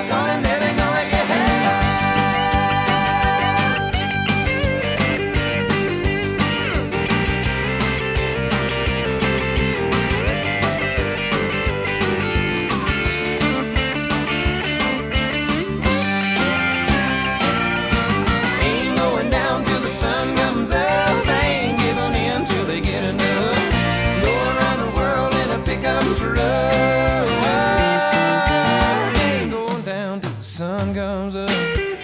just gonna let it, gonna get high. Ain't going down till the sun comes up. Ain't giving in till they get enough. Go around the world in a pickup truck. Ain't going down till the sun comes up.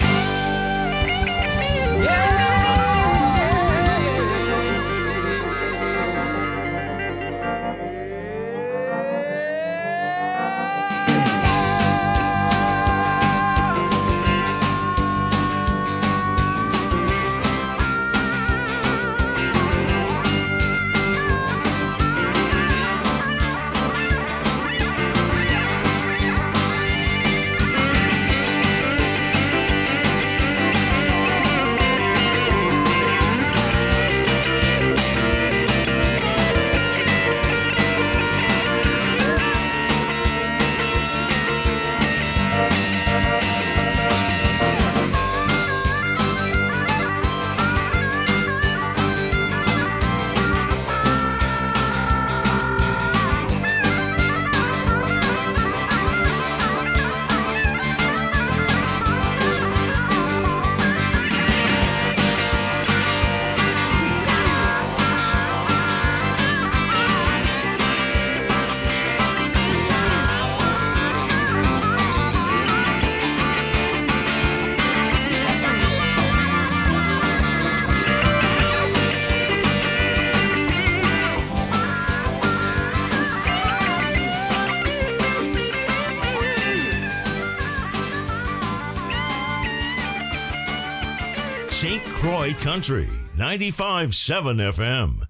St. Croix Country, 95.7 FM.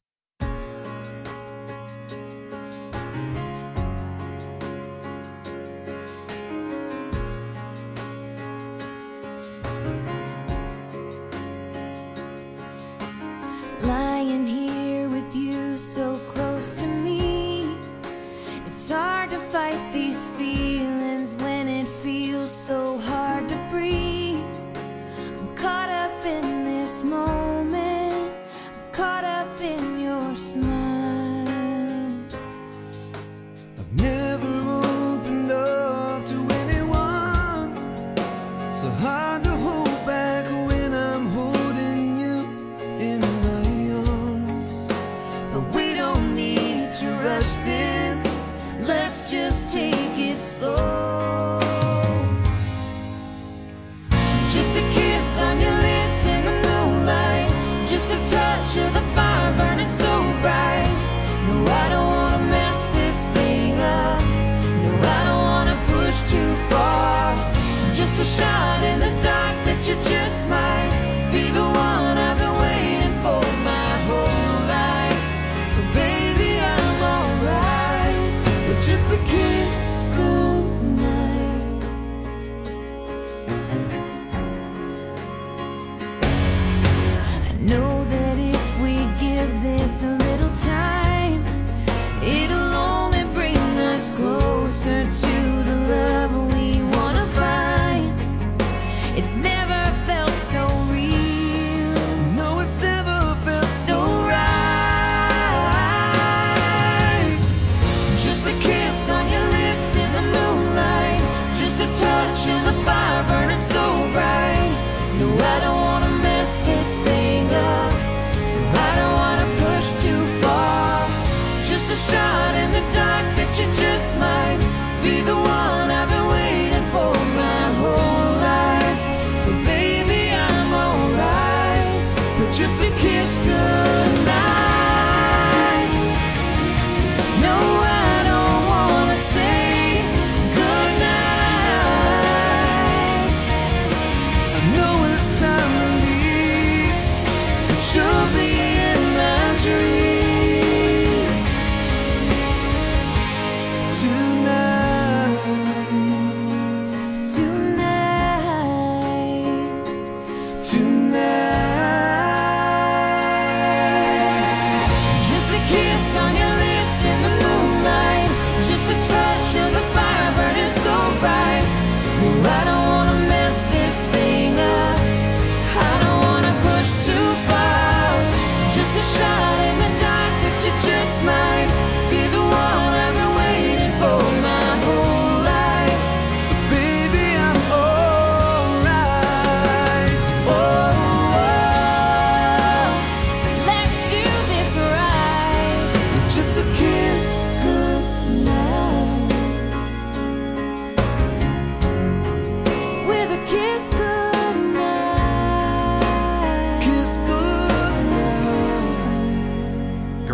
Lying here with you so close to me, it's hard to fight these feelings when it feels so hard to breathe. I'm caught up in this moment, I'm caught up in your smile. I've never opened up to anyone, so hard to hold back when I'm holding you in my arms. But we don't need to rush this, let's just take it slow. Just a kiss on your lips in the moonlight, just a touch of the fire burning so bright. No, I don't wanna mess this thing up, no, I don't wanna push too far. Just a shot in the dark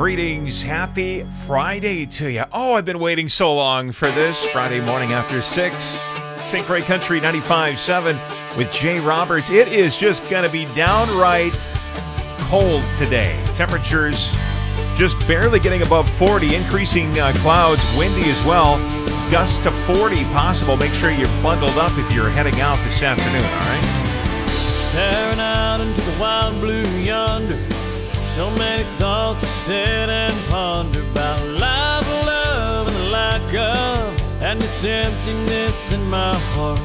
Greetings. Happy Friday to you. Oh, I've been waiting so long for this. Friday morning after 6. St. Croix Country 95.7 with Jay Roberts. It is just going to be downright cold today. Temperatures just barely getting above 40. Increasing clouds, windy as well. Gusts to 40 possible. Make sure you're bundled up if you're heading out this afternoon, all right? Staring out into the wild blue yonder. So many thoughts to sit and ponder about life, love, and the lack of, and this emptiness in my heart.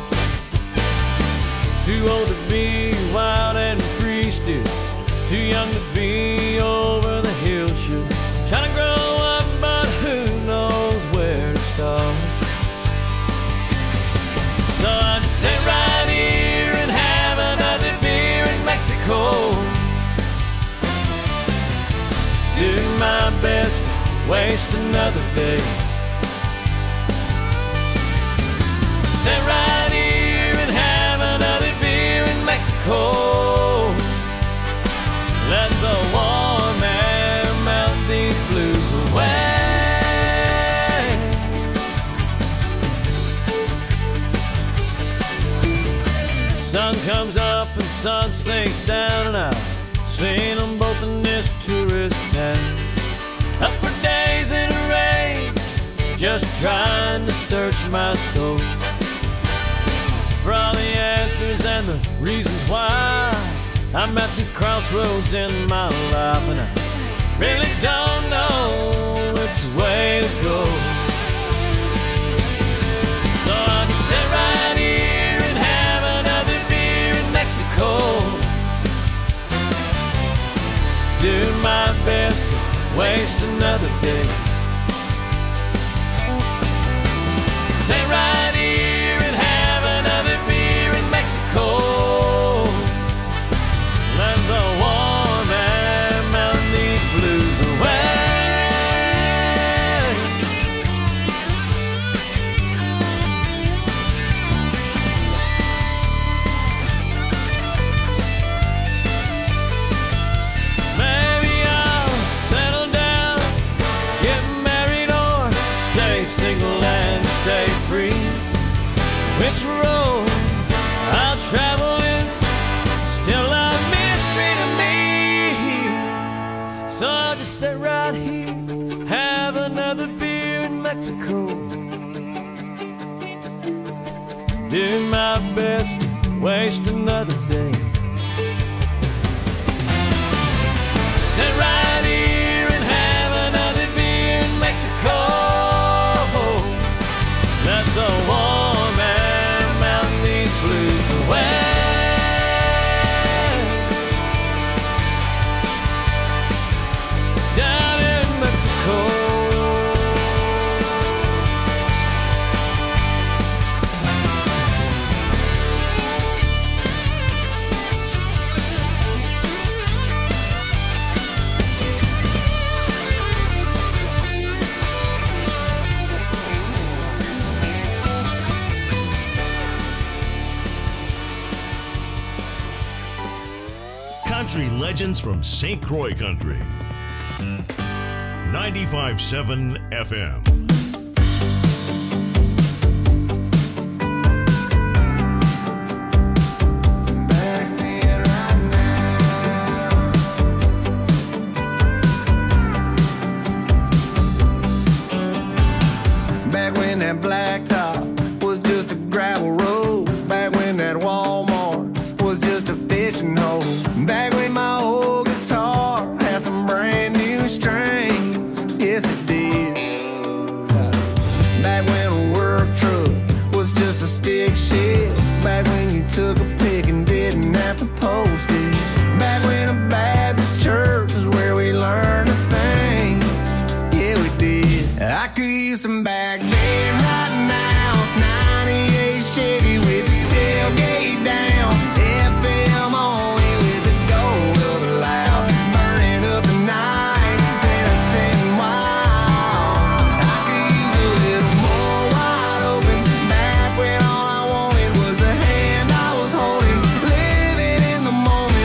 Too old to be wild and free still, too young to be over the hill should. Trying to grow up, but who knows where to start. So I just sit right here and have another beer in Mexico. Do my best to waste another day. Sit right here and have another beer in Mexico. Let the warm air melt these blues away. Sun comes up and sun sinks down and out. Seen them both in this tourist town. Up for days in the rain, just trying to search my soul for all the answers and the reasons why I'm at these crossroads in my life, and I really don't know which way to go. So I can sit right here and have another beer in Mexico. Do my best to waste another day. Sit right here and have another beer in Mexico. Let the warm air melt these blues away. Maybe I'll settle down, get married, or stay single and stay free. Which road I'll travel is still a mystery to me. So I'll just sit right here, have another beer in Mexico. Do my best to waste another day. Sit right here and have another beer in Mexico. Let the warm air melt these blues away. Down in Mexico. Country legends from St. Croix Country. 95.7 FM. Back when that blacktop was just a gravel road. Back when that Walmart was just a fishing hole. Back when my old guitar had some brand new strings. Yes, it did. Back when a work truck was just a stick shift. Back when you took a pick and didn't have to post it. Back when a Baptist church was where we learned to sing. Yeah, we did. I could use some back then right now. 98 Chevy with the tailgate down. FM only with the gold of the loud. Burning up the night, dancing wild. I could use a little more wide open. Back when all I wanted was the hand I was holding. Living in the moment.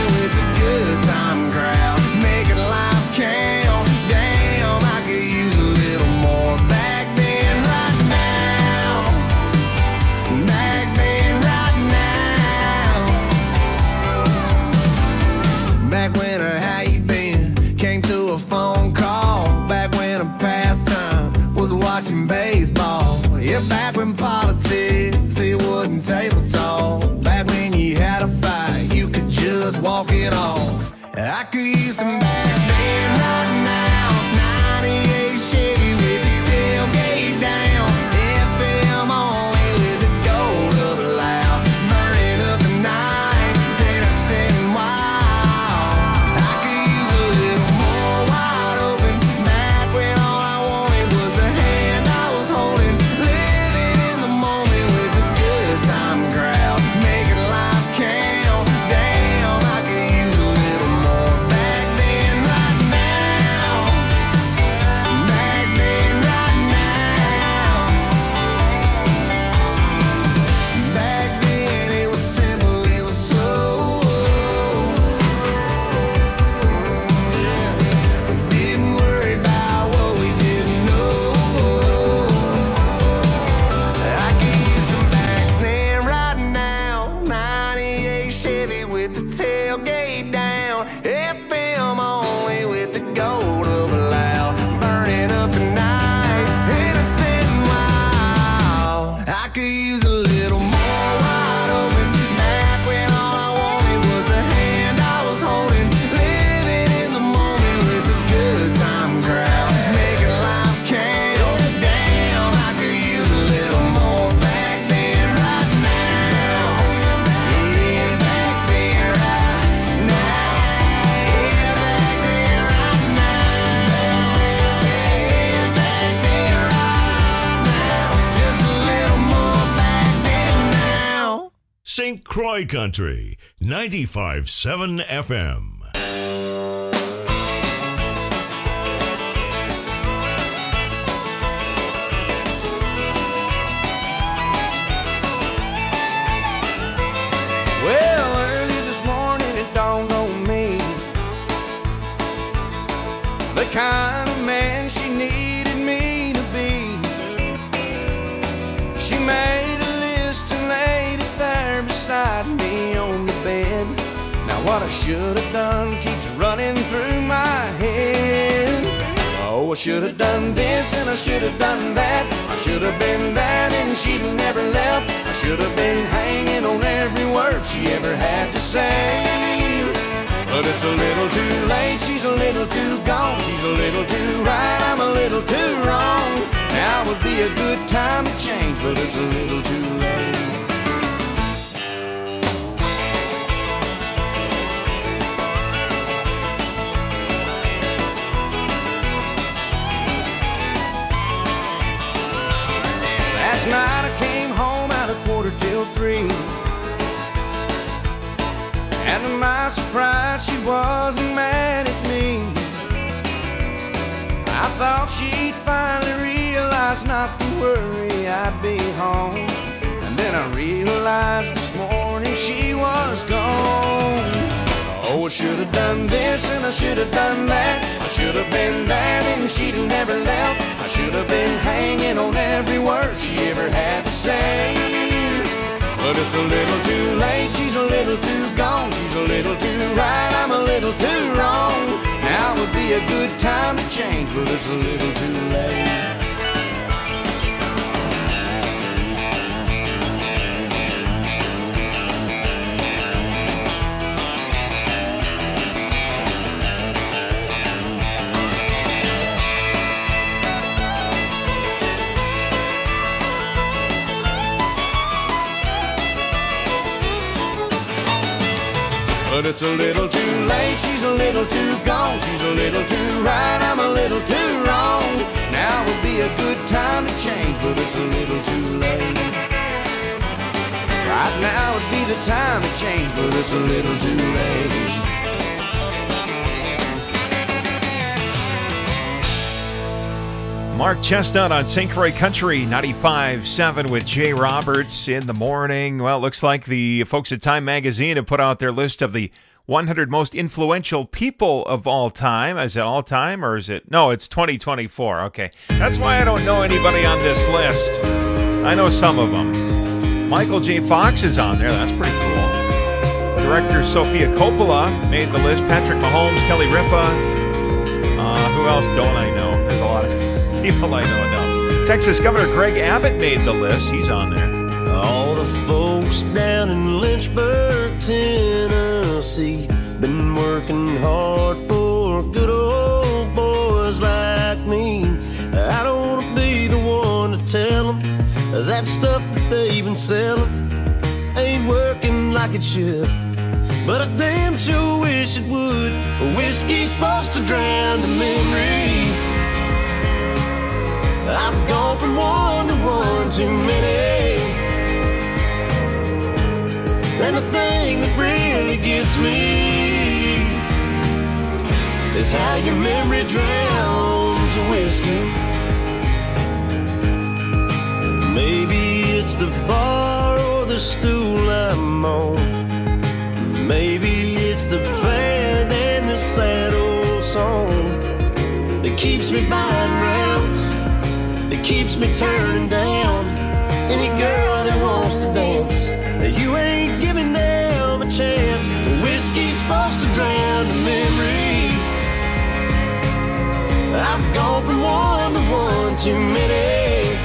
St. Croix Country 95.7 FM. Well, early this morning it dawned on me the kind of man she needed me to be. She made a list and laid it there beside me on the bed. Now what I should have done keeps running through my head. Oh, I should have done this and I should have done that. I should have been there and she'd have never left. I should have been hanging on every word she ever had to say. But it's a little too late, she's a little too gone. She's a little too right, I'm a little too wrong. Now would be a good time to change, but it's a little too late. Last night I came home at 2:45, and to my surprise she wasn't mad at me. I thought she'd finally realize not to worry, I'd be home. And then I realized this morning she was gone. Oh, I should have done this and I should have done that. I should have been there and she'd have never left. I should have been hanging on every word she ever had to say. But it's a little too late, she's a little too gone. She's a little too right, I'm a little too wrong. Now would be a good time to change, but it's a little too late. But it's a little too late, she's a little too gone. She's a little too right, I'm a little too wrong. Now would be a good time to change, but it's a little too late. Right now would be the time to change, but it's a little too late. Mark Chestnut on St. Croix Country 95.7 with Jay Roberts in the morning. Well, it looks like the folks at Time Magazine have put out their list of the 100 most influential people of all time. Is it all time or is it? No, it's 2024. Okay. That's why I don't know anybody on this list. I know some of them. Michael J. Fox is on there. That's pretty cool. Director Sofia Coppola made the list. Patrick Mahomes, Kelly Ripa. Who else don't I know? There's a lot of people I know now. Texas Governor Greg Abbott made the list. He's on there. All the folks down in Lynchburg, Tennessee, been working hard for good old boys like me. I don't want to be the one to tell them that stuff that they've been selling ain't working like it should, but I damn sure wish it would. Whiskey's supposed to drown the memory. I've gone from one to one too many, and the thing that really gets me is how your memory drowns the whiskey. Maybe it's the bar or the stool I'm on. Maybe it's the band and the sad old song that keeps me buying rounds, that keeps me turning down any girl that wants to dance. You ain't giving them a chance. Whiskey's supposed to drown the memory. I've gone from one to one too many,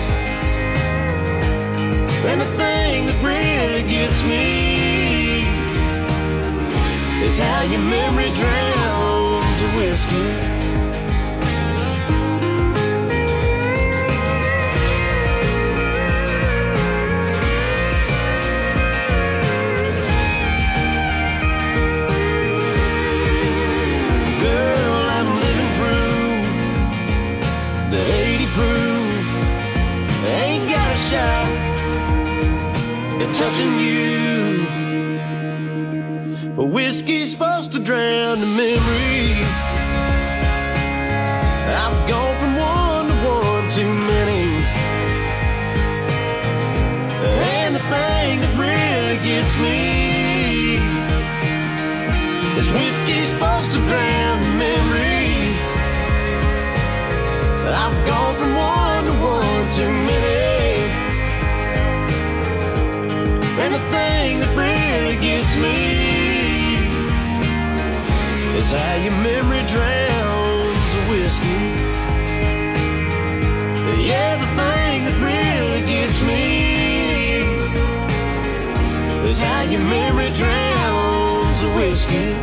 and the thing that really gets me is how your memory drowns the whiskey. Touching missing you. Whiskey's supposed to drown the memory. I've gone from one to one too many. And the thing that really gets me is whiskey's supposed to drown the memory. I've gone from one to one too many. And the thing that really gets me is how your memory drowns the whiskey. Yeah, the thing that really gets me is how your memory drowns the whiskey.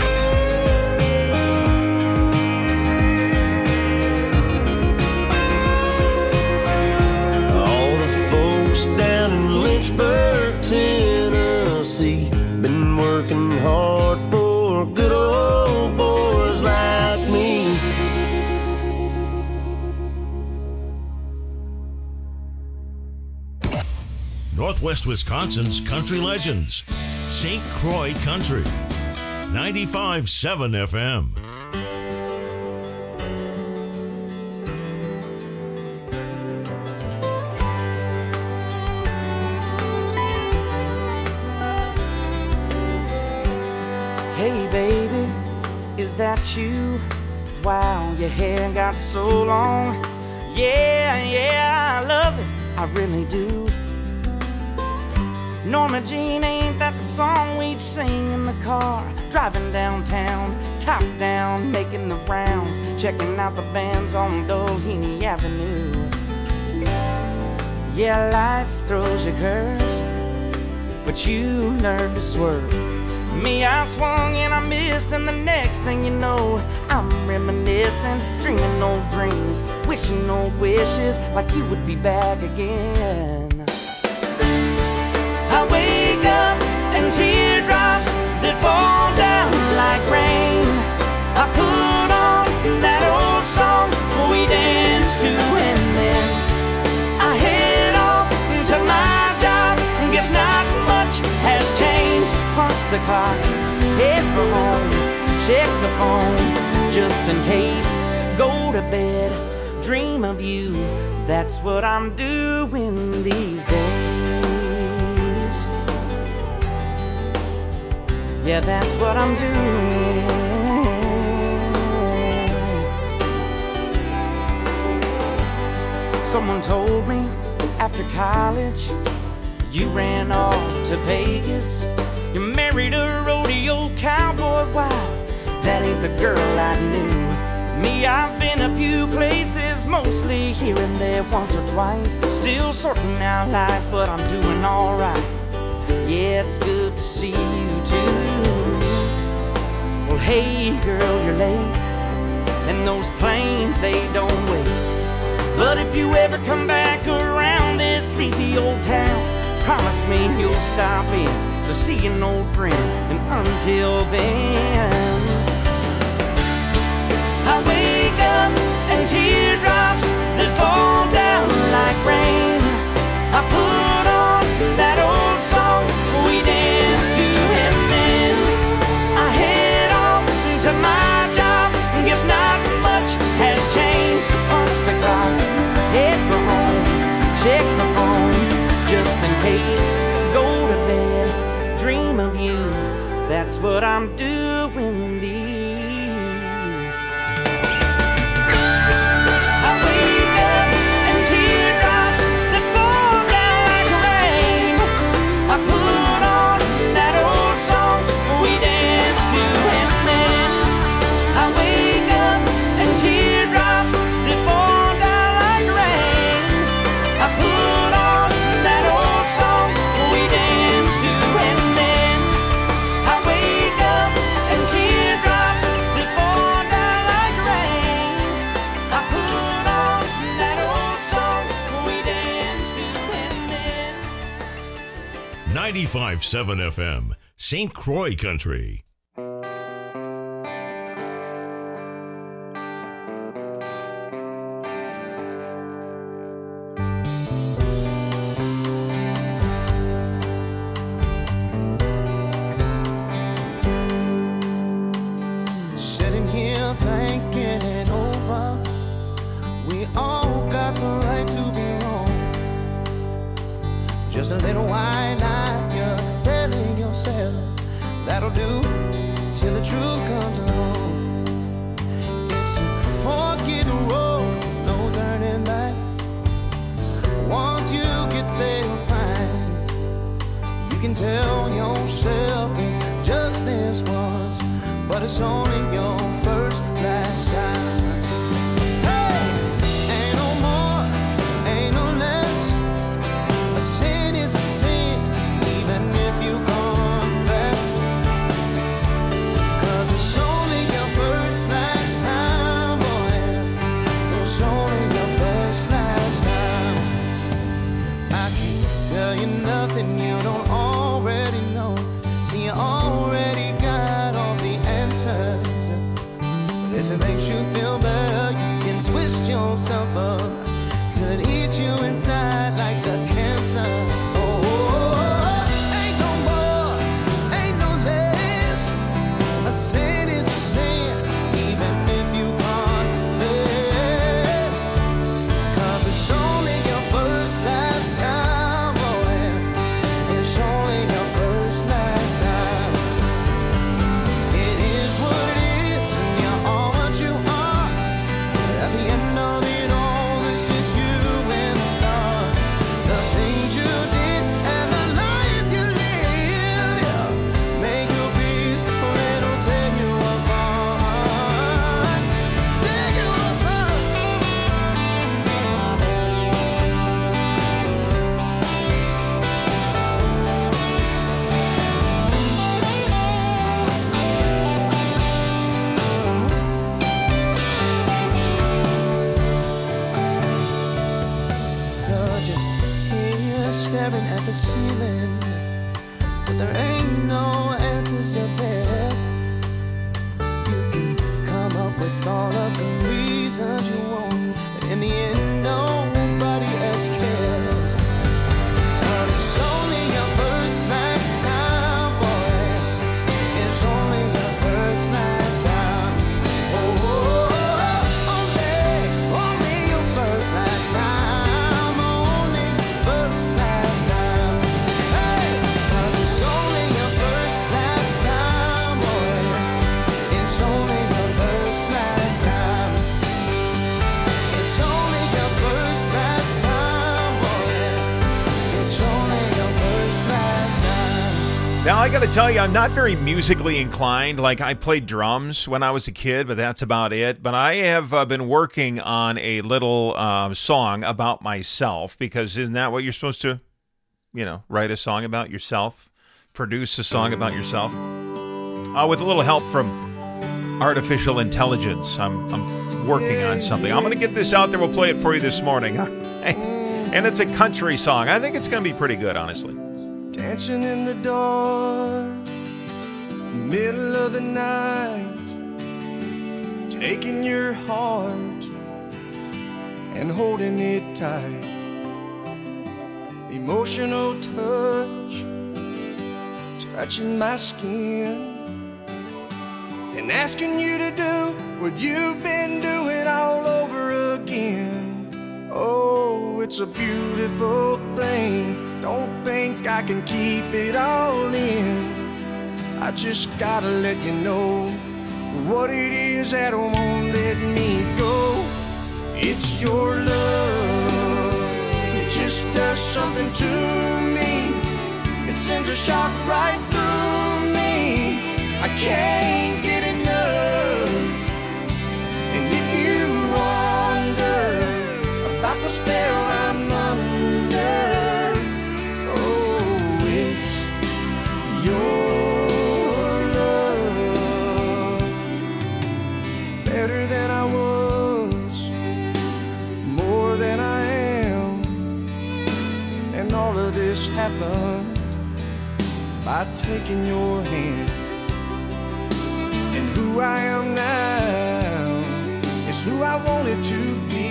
All the folks down in Lynchburg, Tennessee, been working hard for good old boys like me. Northwest Wisconsin's country legends. St. Croix Country. 95.7 FM. Hey baby, is that you? Wow, your hair got so long. Yeah, I love it, I really do. Norma Jean, ain't that the song we'd sing in the car? Driving downtown, top down, making the rounds, checking out the bands on Doheny Avenue. Yeah, life throws you curves, but you learn to swerve. Me, I swung and I missed, and the next thing you know, I'm reminiscing, dreaming old dreams, wishing old wishes, like you would be back again. I wake up and teardrops that fall down like rain. I put on that old song we danced to, and then I head off to my job. Guess not much has changed. Punch the clock, head for home, check the phone just in case. Go to bed, dream of you. That's what I'm doing these days. Yeah, that's what I'm doing. Someone told me after college you ran off to Vegas. You married a rodeo cowboy. Wow, that ain't the girl I knew. Me, I've been a few places, mostly here and there, once or twice. Still sorting out life, but I'm doing alright. Yeah, it's good to see you too. Well, hey girl, you're late, and those planes, they don't wait. But if you ever come back around this sleepy old town, promise me you'll stop in to see an old friend. And until then, I wake up and teardrops that fall down like rain. I put on that old song we danced to, and then I head off to my job. Guess not much has changed. Punch the clock, head for home, check the phone just in case. Go to bed, dream of you. That's what I'm doing these. I wake up and teardrops that fall down like rain. I put on that old song we danced to, and then I wake up and teardrops that fall down like rain. I put on that old song we danced to, and then I wake up and teardrops that fall down like rain. I put on that old song we danced to, and then 95.7 FM, St. Croix Country. truth comes along, it's a forky road, no turning back. Once you get there, you'll find you can tell yourself it's just this once, but it's only your first, last time. Hey, ain't no more, ain't no less. A sin is a sin, even if you confess. 'Cause it's only your first, last time, boy. It's only your first, last time. I can't tell you nothing you don't already know. See, you already got all the answers. But if it makes you feel better, you can twist yourself up till it eats you inside like a cancer. Oh, ain't no more, ain't no less. A sin is a sin, even if you confess. 'Cause it's only your first, last time, boy. It's only your first, last time. It is what it is, and you're all what you are. At the end of it all, this is you and God. The things you did and the life you live, yeah. Make your peace, or it'll tear you apart. Tear you apart. You're just here staring at the ceiling, but there ain't no answers up there. You can come up with all of the reasons you want, but in the end, nobody else cares. 'Cause it's only your first, last time, boy. It's only your first, last time. Oh, only your first, last time. Only first, last time. Hey, 'cause it's only your first, last time, boy. It's only your first, last time. It's only your first, last time, boy. It's only your first, last time. Now, I got to tell you, I'm not very musically inclined. Like, I played drums when I was a kid, but that's about it. But I have been working on a little song about myself, because isn't that what you're supposed to, write a song about yourself? Produce a song about yourself? With a little help from artificial intelligence. I'm working on something. I'm going to get this out there. We'll play it for you this morning. And it's a country song. I think it's going to be pretty good, honestly. Dancing in the dark, middle of the night, taking your heart and holding it tight. Emotional touch, touching my skin, and asking you to do what you've been doing all over again. Oh, it's a beautiful thing. Don't think I can keep it all in. I just gotta let you know what it is that won't let me go. It's your love. It just does something to me. It sends a shock right through me. I can't get enough. And if you wonder about the spell I'm under, oh, it's your love. Better than I was, more than I am. And all of this happened by taking your hand. And who I am now is who I wanted to be.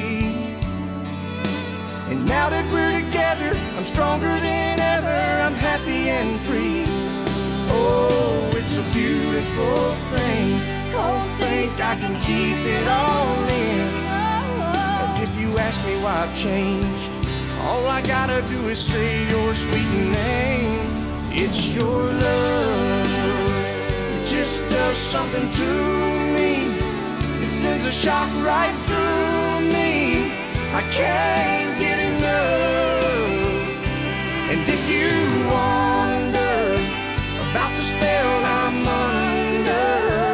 And now that we're together, I'm stronger than ever. I'm happy and free. Oh, it's a beautiful thing. Don't think I can keep it all in. And if you ask me why I've changed, all I gotta do is say your sweet name. It's your love. It just does does something to me. It sends a shock right through me. I can't get enough. And if you wonder about the spell I'm under,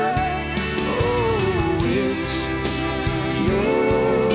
oh, it's your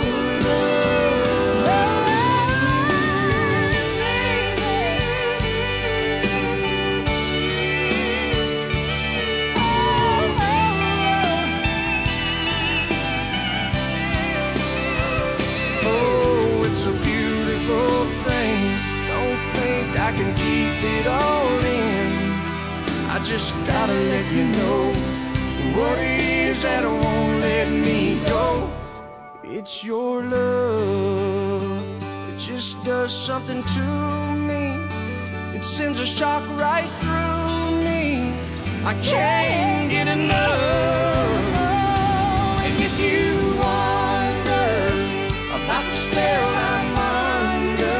I can keep it all in. I just gotta let you know what it is that won't let me go. It's your love. It just does something to me. It sends a shock right through me. I can't get enough. And if you wonder about the spell I'm under,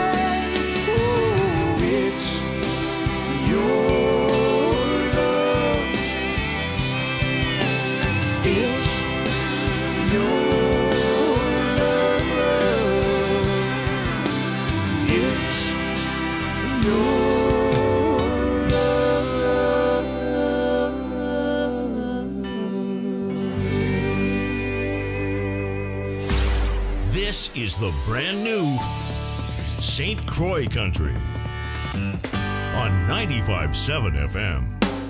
This is the brand new St. Croix Country on 95.7 FM.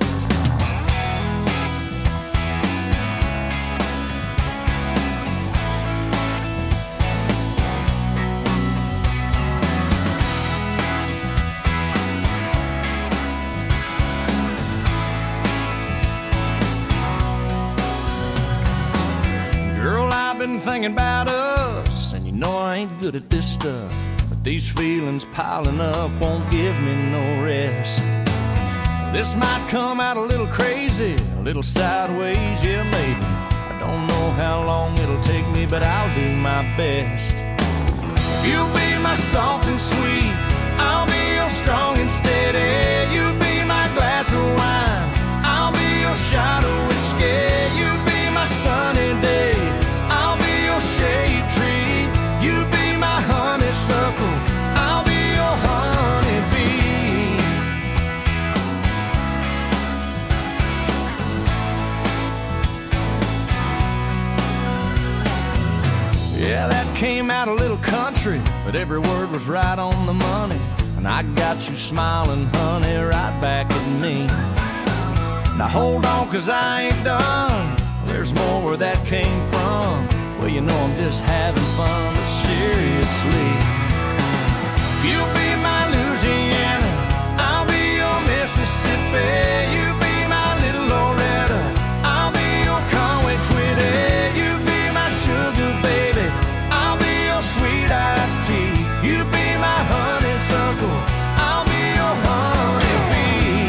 Girl, I've been thinking about us, and you know I ain't good at this stuff, but these feelings piling up won't give me no rest. This might come out a little crazy, a little sideways, yeah maybe. I don't know how long it'll take me, but I'll do my best. You'll be my soft and sweet, I'll be your strong and steady. You be my glass of wine, I'll be your shot of whiskey. You be my sunny day, I'll be your shade tree. You be my honeysuckle, I'll be your honeybee. Yeah, that came out a little country, but every word was right on the money. And I got you smiling, honey, right back at me. Now hold on, 'cause I ain't done. There's more where that came from. Well, you know I'm just having fun, but seriously. You'll be my Louisiana, I'll be your Mississippi. You be my little Loretta, I'll be your Conway Twitty. You be my sugar baby, I'll be your sweet iced tea. You be my honeysuckle, I'll be your honeybee.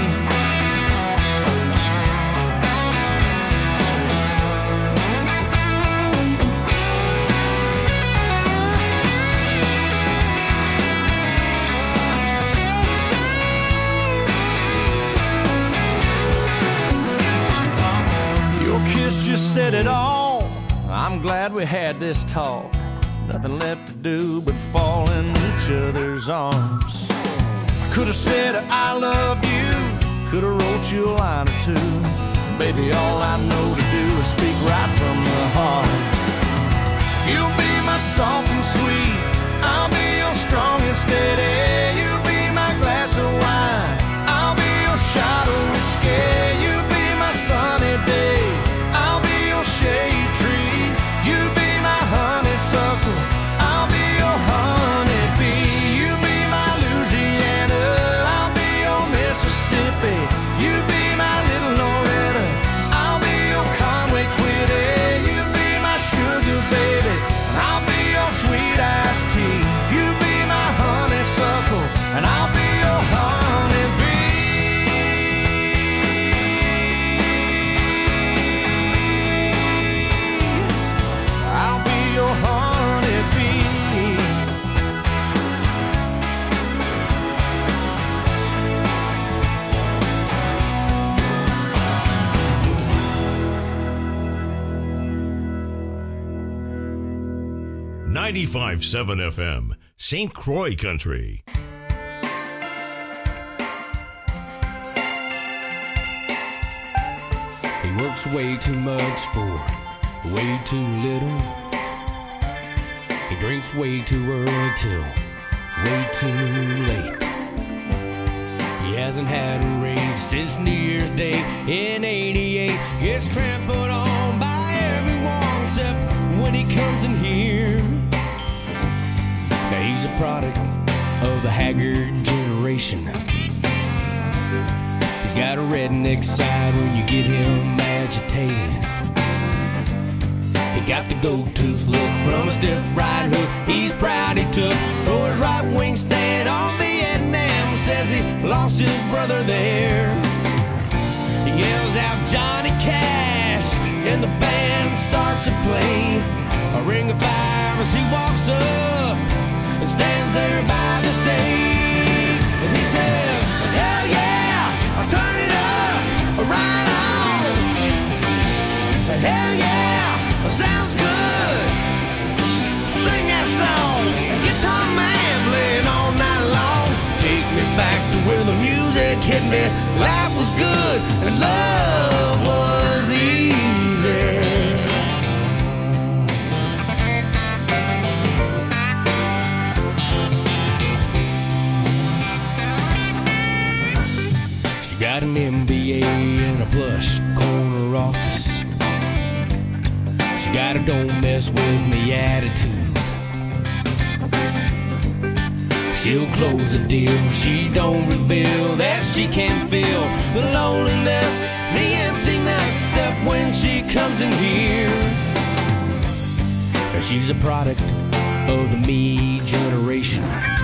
Your kiss just said it all. I'm glad we had this talk. Nothing left to do but fall in each other's arms. I could have said I love you, could have wrote you a line or two. Baby, all I know to do is speak right from the heart. You'll be my soft and sweet, I'll be your strong and steady. You be my glass of wine, I'll be your shot of whiskey. You be my sunny day, I'll be your shade tree. You be my honeysuckle, I'll be your honeybee. You be my Louisiana, I'll be your Mississippi. You be my little Loretta, I'll be your Conway Twitty. You be my sugar baby, I'll be your sweet iced tea. You be my honeysuckle, 95.7 FM, St. Croix Country. He works way too much for way too little. He drinks way too early till way too late. He hasn't had a raise since New Year's Day in '88. Gets trampled on by everyone except when he comes in here. Now he's a product of the haggard generation. He's got a redneck side when you get him agitated. He got the gold-tooth look from a stiff right hook he's proud he took for his right wing stand on Vietnam. Says he lost his brother there. He yells out Johnny Cash and the band starts to play. A ring of fire as he walks up and stands there by the stage. And he says, hell yeah, I'll turn it up, right on. Hell yeah, sounds good. Sing that song, guitar man playing all night long. Take me back to where the music hit me. Life was good and love was easy. She got an MBA in a plush corner office. She got a don't mess with me attitude. She'll close the deal, she don't reveal that she can feel the loneliness, the emptiness, except when she comes in here. She's a product of the me generation.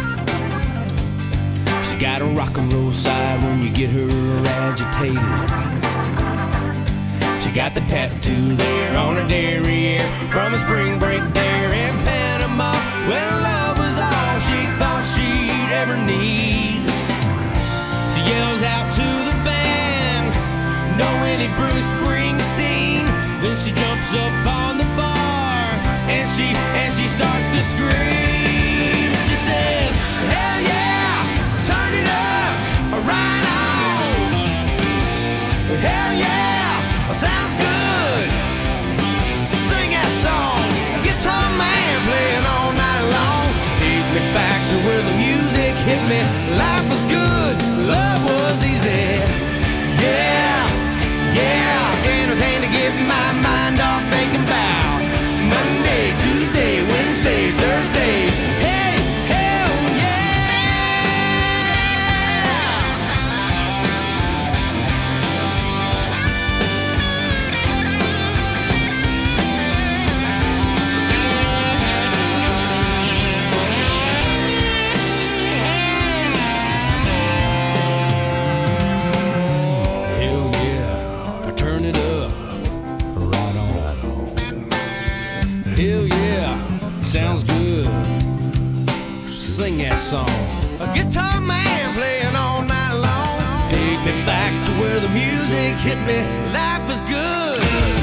She's got a rock and roll side when you get her agitated. She got the tattoo there on her derriere from a spring break there in Panama when love was all she thought she'd ever need. She yells out to the band, no any Bruce Springsteen. Then she jumps up on the bar and she starts to scream. She says, hell yeah, turn it up, right on. Hell yeah, sounds good. Sing that song, guitar man playing all night long. Take me back to where the music hit me. Life was good, love was easy. Yeah, yeah, anything to get my mind off thinking about Monday, Tuesday, Wednesday, Thursday. Hey, hell sounds good. Sing that song. A guitar man playing all night long. Take me back to where the music hit me. Life is good.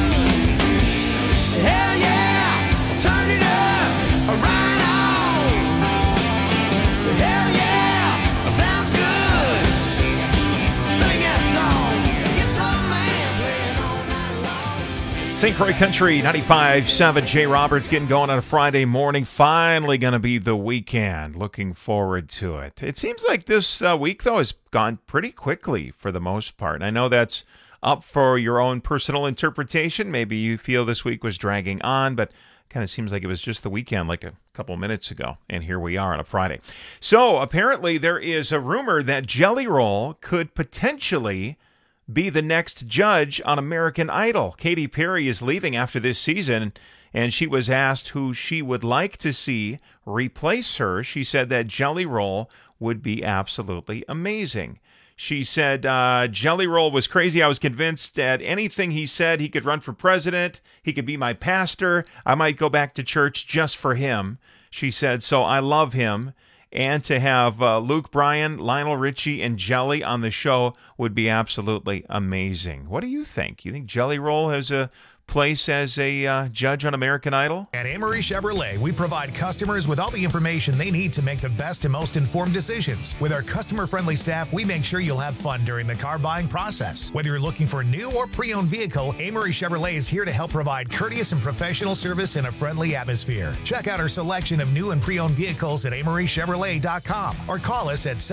Hell yeah, turn it up, right on. Hell yeah, sounds good. Sing that song. Guitar man playing all night long. St. Croix Country 95.7, Jay Roberts getting going on a Friday morning. Finally going to be the weekend. Looking forward to it. It seems like this week, though, has gone pretty quickly for the most part. And I know that's up for your own personal interpretation. Maybe you feel this week was dragging on, but kind of seems like it was just the weekend like a couple minutes ago. And here we are on a Friday. So apparently there is a rumor that Jelly Roll could potentially be the next judge on American Idol. Katy Perry is leaving after this season, and she was asked who she would like to see replace her. She said that Jelly Roll would be absolutely amazing. She said, Jelly Roll was crazy. I was convinced that anything he said, he could run for president. He could be my pastor. I might go back to church just for him. She said, so I love him. And to have Luke Bryan, Lionel Richie, and Jelly on the show would be absolutely amazing. What do you think? You think Jelly Roll has a place as a judge on American Idol? At Amory Chevrolet, we provide customers with all the information they need to make the best and most informed decisions. With our customer-friendly staff, we make sure you'll have fun during the car buying process. Whether you're looking for a new or pre-owned vehicle, Amory Chevrolet is here to help provide courteous and professional service in a friendly atmosphere. Check out our selection of new and pre-owned vehicles at AmoryChevrolet.com or call us at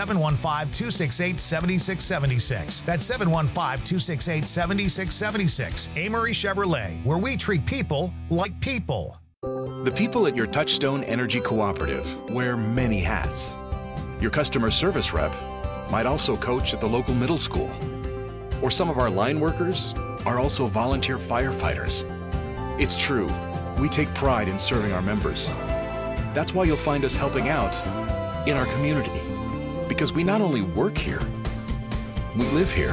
715-268-7676. That's 715-268-7676. Amory Chevrolet, where we treat people like people. The people at your Touchstone Energy Cooperative wear many hats. Your customer service rep might also coach at the local middle school. Or some of our line workers are also volunteer firefighters. It's true, we take pride in serving our members. That's why you'll find us helping out in our community. Because we not only work here, we live here.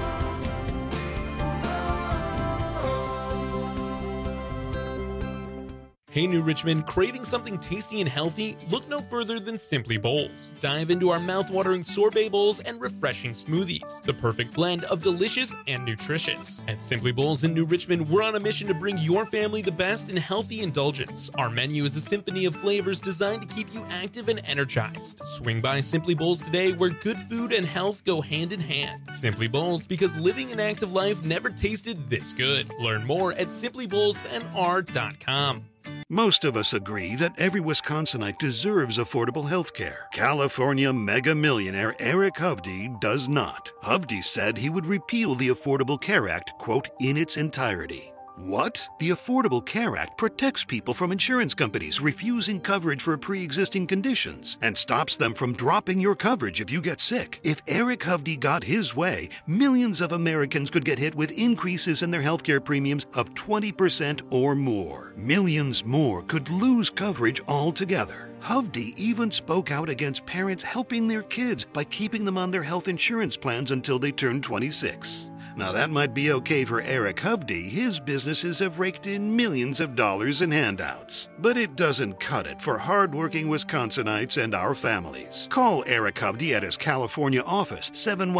Hey New Richmond, craving something tasty and healthy? Look no further than Simply Bowls. Dive into our mouth-watering sorbet bowls and refreshing smoothies, the perfect blend of delicious and nutritious. At Simply Bowls in New Richmond, we're on a mission to bring your family the best in healthy indulgence. Our menu is a symphony of flavors designed to keep you active and energized. Swing by Simply Bowls today, where good food and health go hand in hand. Simply Bowls, because living an active life never tasted this good. Learn more at simplybowlsnr.com. Most of us agree that every Wisconsinite deserves affordable health care. California mega millionaire Eric Hovde does not. Hovde said he would repeal the Affordable Care Act, quote, in its entirety. What? The Affordable Care Act protects people from insurance companies refusing coverage for pre-existing conditions and stops them from dropping your coverage if you get sick. If Eric Hovde got his way, millions of Americans could get hit with increases in their healthcare premiums of 20% or more. Millions more could lose coverage altogether. Hovde even spoke out against parents helping their kids by keeping them on their health insurance plans until they turn 26. Now that might be okay for Eric Hovde. His businesses have raked in millions of dollars in handouts. But it doesn't cut it for hardworking Wisconsinites and our families. Call Eric Hovde at his California office,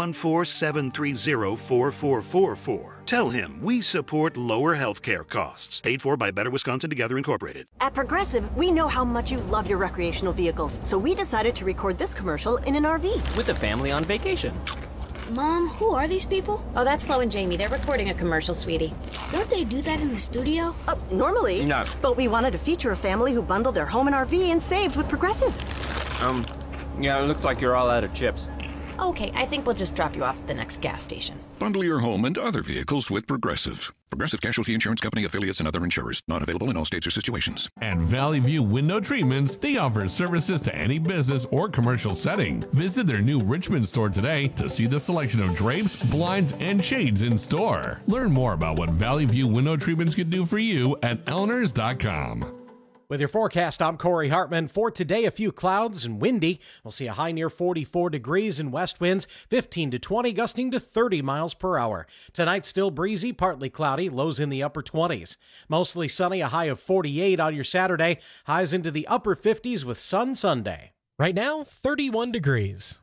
714-730-4444. Tell him we support lower health care costs. Paid for by Better Wisconsin Together Incorporated. At Progressive, we know how much you love your recreational vehicles, so we decided to record this commercial in an RV. With a family on vacation. Mom, who are these people? Oh, that's Flo and Jamie. They're recording a commercial, sweetie. Don't they do that in the studio? Normally. No. But we wanted to feature a family who bundled their home and RV and saved with Progressive. Yeah, it looks like you're all out of chips. Okay, I think we'll just drop you off at the next gas station. Bundle your home and other vehicles with Progressive. Progressive Casualty Insurance Company, affiliates, and other insurers. Not available in all states or situations. At Valley View Window Treatments, they offer services to any business or commercial setting. Visit their new Richmond store today to see the selection of drapes, blinds, and shades in store. Learn more about what Valley View Window Treatments can do for you at Elners.com. With your forecast, I'm Corey Hartman. For today, a few clouds and windy. We'll see a high near 44 degrees and west winds 15 to 20, gusting to 30 miles per hour. Tonight, still breezy, partly cloudy, lows in the upper 20s. Mostly sunny, a high of 48 on your Saturday. Highs into the upper 50s with sun Sunday. Right now, 31 degrees.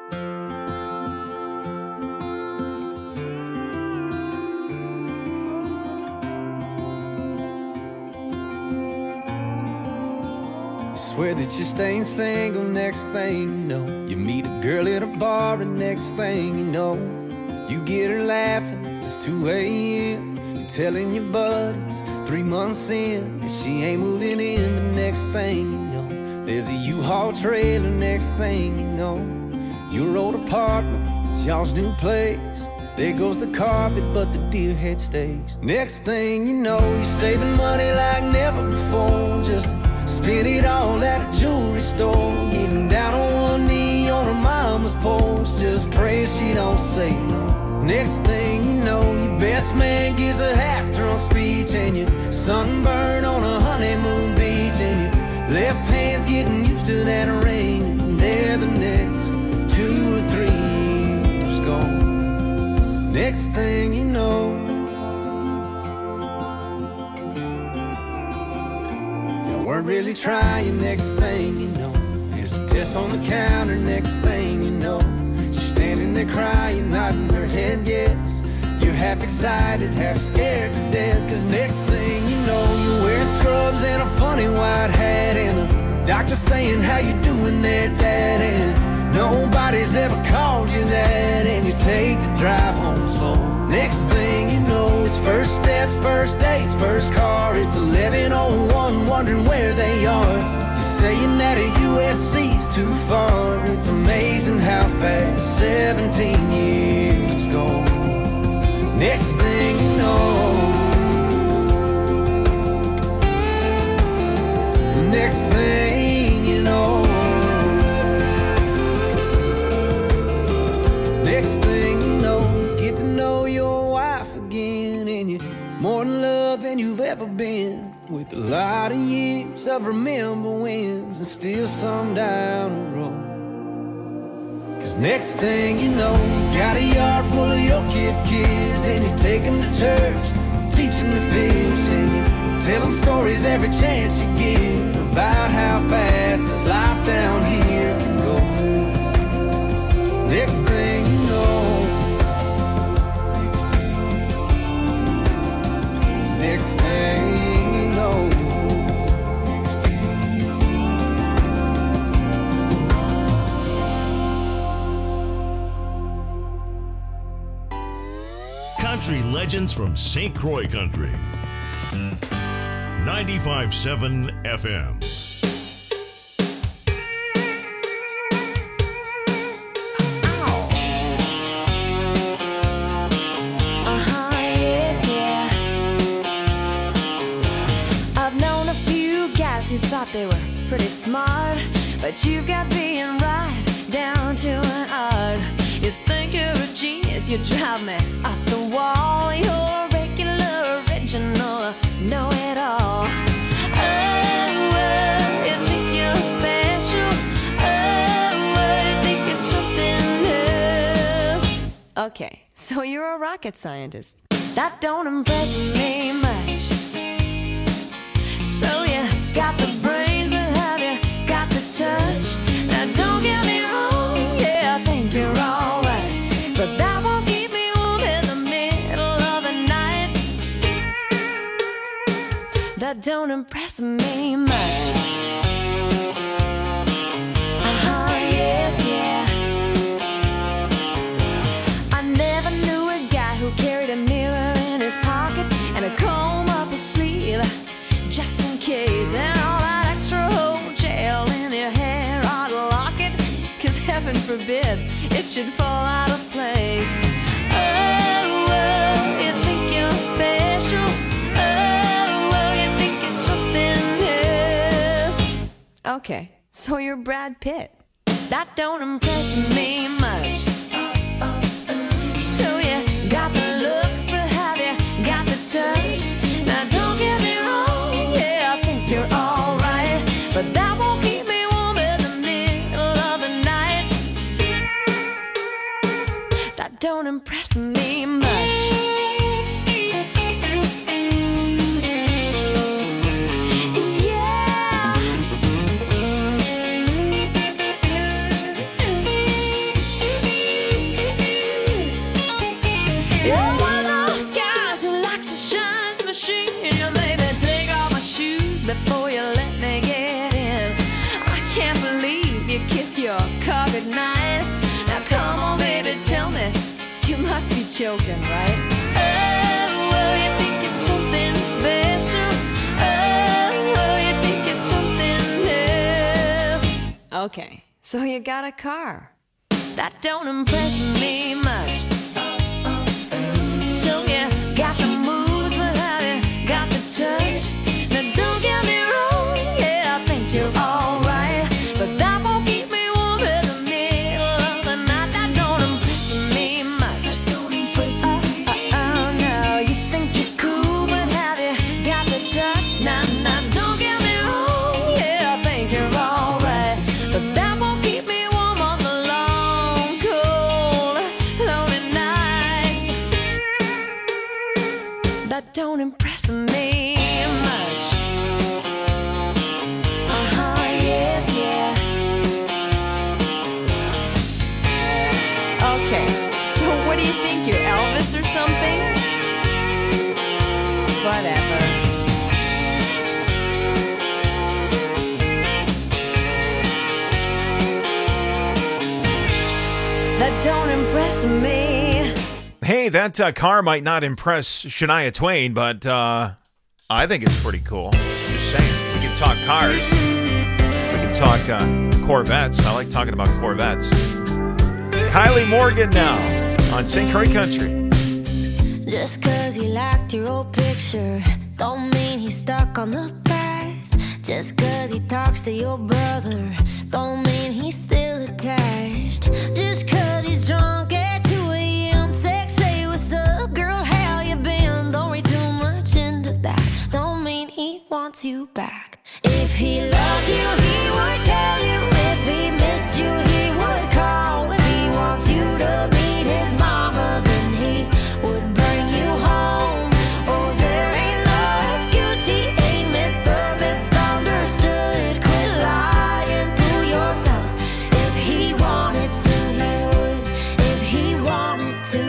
Swear that you're staying single, next thing you know, you meet a girl at a bar, and next thing you know, you get her laughing, it's 2 a.m. You're telling your buddies 3 months in that she ain't moving in, but next thing you know, there's a U-Haul trailer, next thing you know, your old apartment, it's y'all's new place. There goes the carpet, but the deer head stays. Next thing you know, you're saving money like never before, just spend it all at a jewelry store, getting down on one knee on her mama's porch, just pray she don't say no. Next thing you know, your best man gives a half-drunk speech, and you're sunburned on a honeymoon beach, and your left hand's getting used to that ring, and there the next 2 or 3 years gone. Next thing you know, weren't really trying, next thing you know, there's a test on the counter, next thing you know, she's standing there crying, nodding her head yes, you're half excited, half scared to death. Cause next thing you know, you're wearing scrubs and a funny white hat, and the doctor saying, how you doing there, Dad? And nobody's ever called you that, and you take the drive home slow. Next thing you know, it's first steps, first dates, first car. It's 11:01, wondering where they are. You're saying that a USC's too far. It's amazing how fast 17 years go. Next thing you know, next thing you know, next thing you know, you get to know your wife again, and you're more in love than you've ever been. With a lot of years of remember wins and still some down the road. Cause next thing you know, you got a yard full of your kids' kids, and you take them to church, teach them to fish, and you tell them stories every chance you get about how fast this life down here can go. Next thing you know, next thing you know, Country legends from St. Croix Country. 95.7 FM. Who thought they were pretty smart, but you've got being right down to an art. You think you're a genius, you drive me up the wall. You're regular, original, know-it-all. Oh, you think you're special. Oh, you think you're something else. Okay, so you're a rocket scientist. That don't impress me much. So you got the brains, but have you got the touch? Now don't get me wrong, yeah, I think you're alright, but that won't keep me warm in the middle of the night. That don't impress me much. Yeah, yeah. I never knew a guy who carried a mirror in his pocket and a comb up his sleeve, just in case, and all that extra hotel in your hair ought to lock it, cause heaven forbid it should fall out of place. Oh, well, you think you're special. Oh, well, you think it's something else. Okay, so you're Brad Pitt. That don't impress me much. So you got the looks, but have you got the touch? Now don't get me wrong, yeah, I think you're alright, but that won't keep me warm in the middle of the night. That don't impress me much. You're one of those guys who likes to shine his machine. You maybe take off my shoes before you let me get in. I can't believe you kiss your car goodnight. Now come on, baby, tell me, you must be joking, right? Oh, well, you think it's something special. Oh, well, you think it's something else. Okay, so you got a car. That don't impress me much. So you got the moves, but have you got the touch? Now don't get me wrong, yeah, I think you're alright, but that won't keep me warm in the middle of the night. That don't impress me much. Oh, no, you think you're cool, but have you got the touch? Now, don't get me wrong, yeah, I think you're alright, but that won't keep me warm on the long, cold, lonely nights. That don't impress me much. Yeah, yeah. Okay, so what do you think, you're Elvis or something? don't impress me. Hey, that car might not impress Shania Twain, but I think it's pretty cool. Just saying. We can talk cars. We can talk Corvettes. I like talking about Corvettes. Kylie Morgan now on St. Croix Country. Just cause you liked your old picture don't mean he's stuck on the past. Just cause he talks to your brother don't mean he's still attached. Just cause he's drunk at 2 a.m. text, say what's up girl, how you been? Don't read too much into that. Don't mean he wants you back. If he loved you, he would tell you. If he missed you, he would call. If he wants you to meet his mama, then he would bring you home. Oh, there ain't no excuse, he ain't Mr. Misunderstood. Quit lying to yourself. If he wanted to, he would. If he wanted to,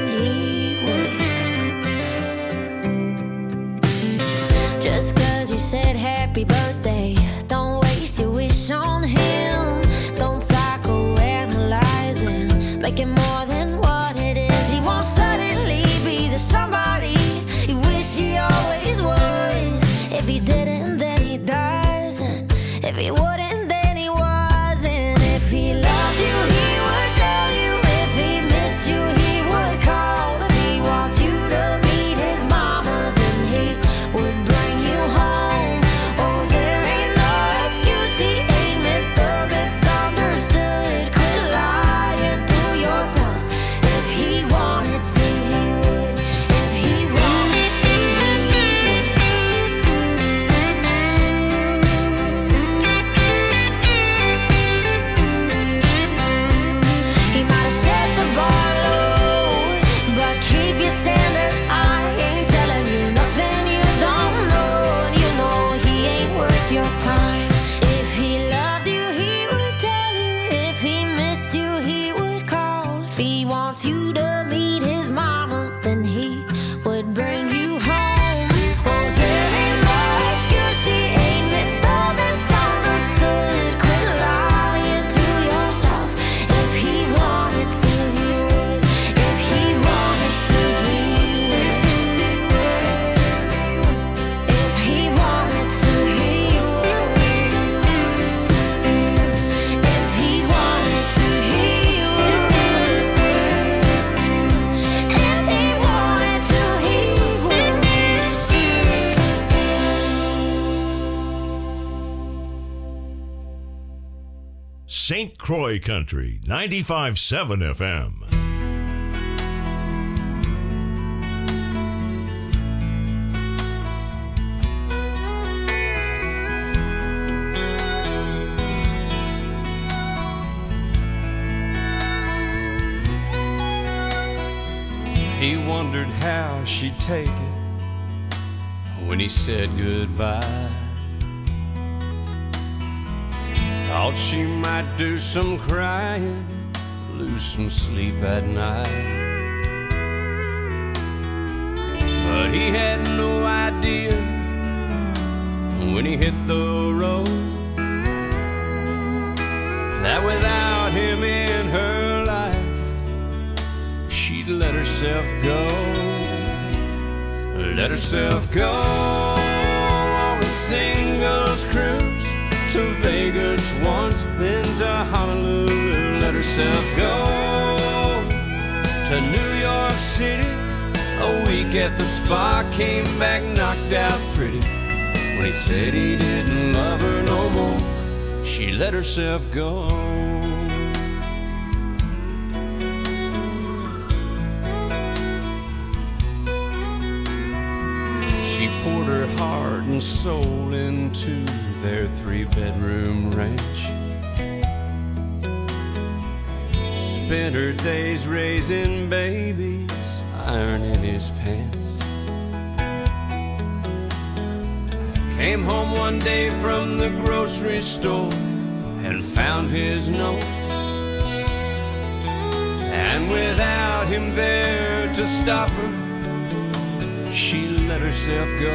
he would. Just cause he said happy birthday, don't waste your wish on him. Don't psychoanalyze him, make it more than what it is. He won't suddenly be the somebody he wish he always was. If he didn't, then he doesn't. If he wouldn't, then he wasn't. If he loved you, he would tell you. If he missed you, he would call. If he wants you to meet his mama, then he would bring you home. Oh, there ain't no excuse, he ain't Mr. Misunderstood. Quit lying to yourself. If he wanted to, he would. If he wanted to, he would. He might have set the bar low, but keep your standards high. Ain't telling you nothing you don't know, and you know he ain't worth your time. If he loved you, he would tell you. If he missed you, he would call. If he wants you to meet his mama, then he would bring you home. Oh, there ain't no excuse, he ain't Mr. Misunderstood. Quit lying to yourself. If he wanted to, he would. If he wanted to, he would. If he wanted to, he would. If he wanted to, he would. If he wanted to, he would. St. Croix Country, 95.7 FM. He wondered how she'd take it when he said goodbye. Thought she might do some crying, lose some sleep at night. But he had no idea when he hit the road that without him in her life, she'd let herself go. Let herself go on a singles cruise to Vegas once, then to Honolulu. Let herself go to New York City. A week at the spa, came back knocked out pretty. When he said he didn't love her no more, she let herself go. She poured her heart and soul into their 3-bedroom ranch. Spent her days raising babies, ironing his pants. Came home one day from the grocery store and found his note. And without him there to stop her, she let herself go.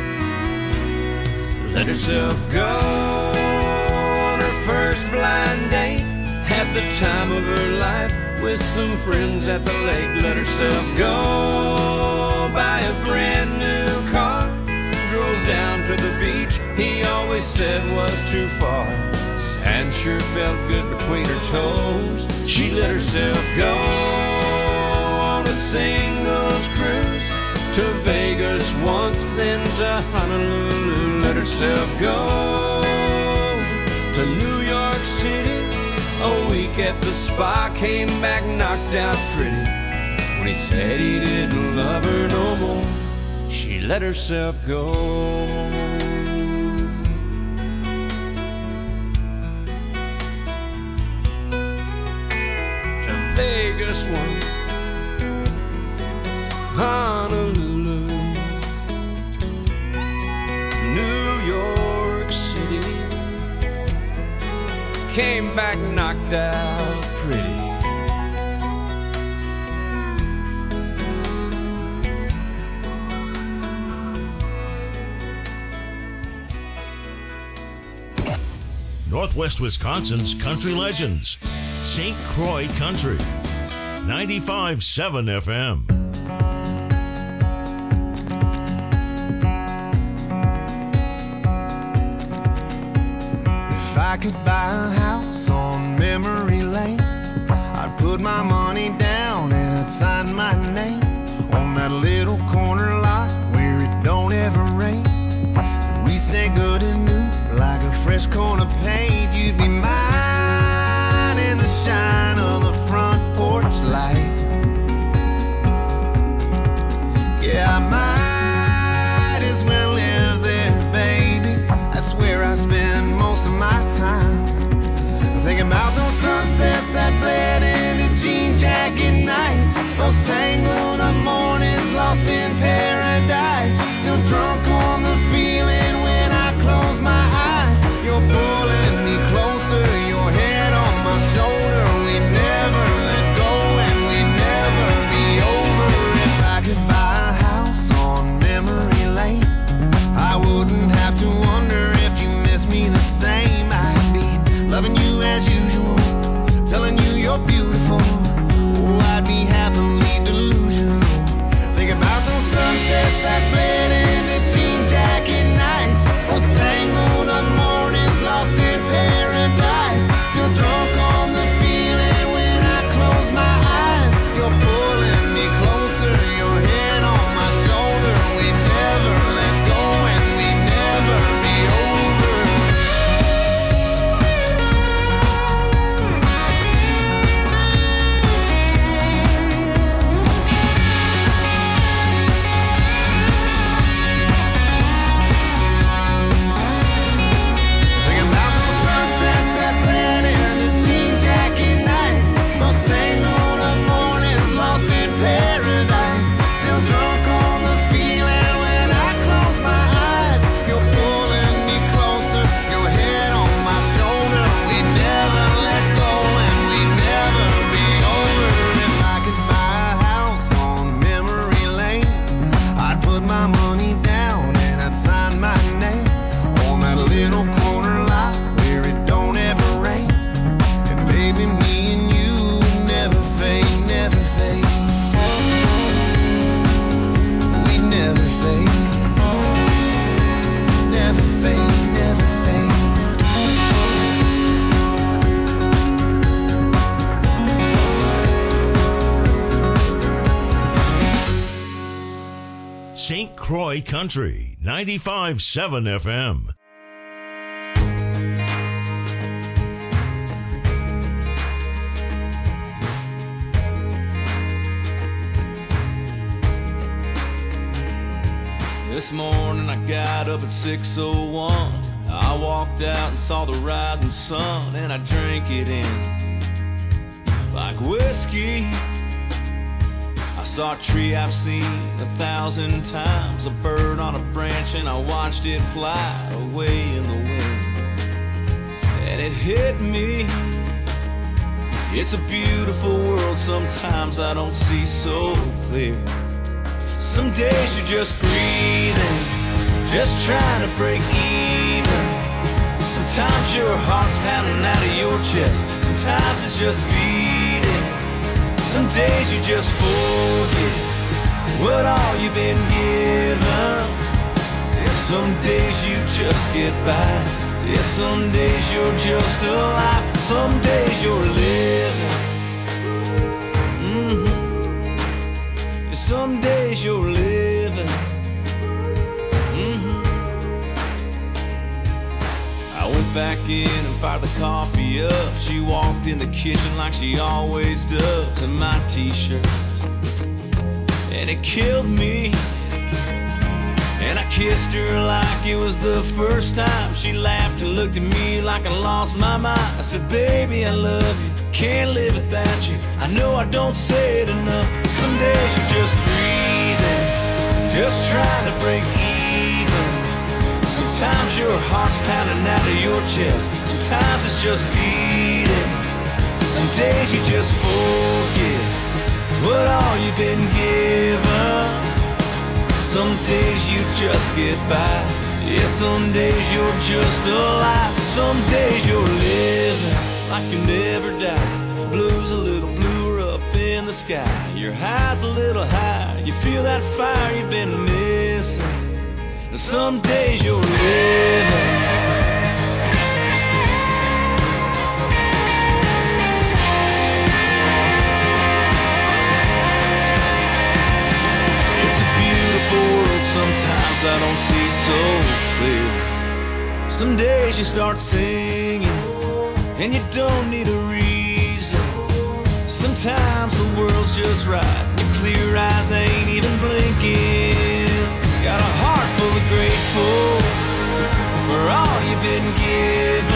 Let herself go on her first blind date. Had the time of her life with some friends at the lake, let herself go. Buy a brand new car, drove down to the beach he always said was too far. Sand sure felt good between her toes. She let herself go on a singles cruise to Vegas once, then to Honolulu. Let herself go to New York City. A week at the spa, came back knocked out pretty. When he said he didn't love her no more, she let herself go. To Vegas once, Honolulu, New York City, came back knocked out pretty. Northwest Wisconsin's country legends. St. Croix Country. 95.7 FM. If I could buy a house on memory lane, I'd put my money down and I'd sign my name on that little corner lot where it don't ever rain. And we'd stay good as new, like a fresh coat of paint. You'd be mine in the shine of the front porch light. Yeah, I might as well live there, baby. That's where I spend most of my time. Thinking about those sunsets that bled into jean jacket nights, those tangled up mornings lost in paradise. Still drunk on the feeling when I close my eyes. You're pulling me closer, your head on my shoulder. We never let go and we never be over. If I could buy a house on memory lane, I wouldn't have to wonder if you miss me the same. I'd be loving you as usual, telling you you're beautiful. Oh, I'd be happily delusional. Think about those sunsets that bled into jean jacket nights, those tangled up mornings lost in paradise. Still drunk on the feeling when I close my eyes. You're pulling me closer, your head on my shoulder. We never let go and we never be over. Thinking about those sunsets that bled into jean jacket nights, those tangled up mornings lost in paradise. Still drunk on the feeling when I close my eyes. You're pulling me closer, your head on my shoulder. We never let go and we never be over. If I could buy a house on memory lane, I'd put my money down and I'd sign my name on that little corner lot where it don't ever rain. And baby, me and you never fade, never fade. We never fade, never fade, never fade. St. Croix Country. 95.7 FM. This morning I got up at 6:01. I walked out and saw the rising sun, and I drank it in like whiskey. I saw a tree I've seen 1,000 times, a bird on a branch, and I watched it fly away in the wind. And it hit me, it's a beautiful world, sometimes I don't see so clear. Some days you're just breathing, just trying to break even. Sometimes your heart's pounding out of your chest, sometimes it's just beating. Some days you just forget what all you've been given. Some days you just get by. Yeah, some days you're just alive. Some days you're living. Yeah, some days you're living. I went back in and fired the coffee up. She walked in the kitchen like she always does, in my t-shirt, and it killed me. And I kissed her like it was the first time. She laughed and looked at me like I lost my mind. I said, baby, I love you, can't live without you. I know I don't say it enough, but some days you're just breathing, just trying to break even. Sometimes your heart's pounding out of your chest, sometimes it's just beating. Some days you just forget what all you've been given. Some days you just get by. Yeah, some days you're just alive. Some days you're living like you never die. Blue's a little bluer up in the sky. Your high's a little higher. You feel that fire you've been missing. And some days you're living. Sometimes I don't see so clear. Some days you start singing and you don't need a reason. Sometimes the world's just right, your clear eyes ain't even blinking. Got a heart full of grateful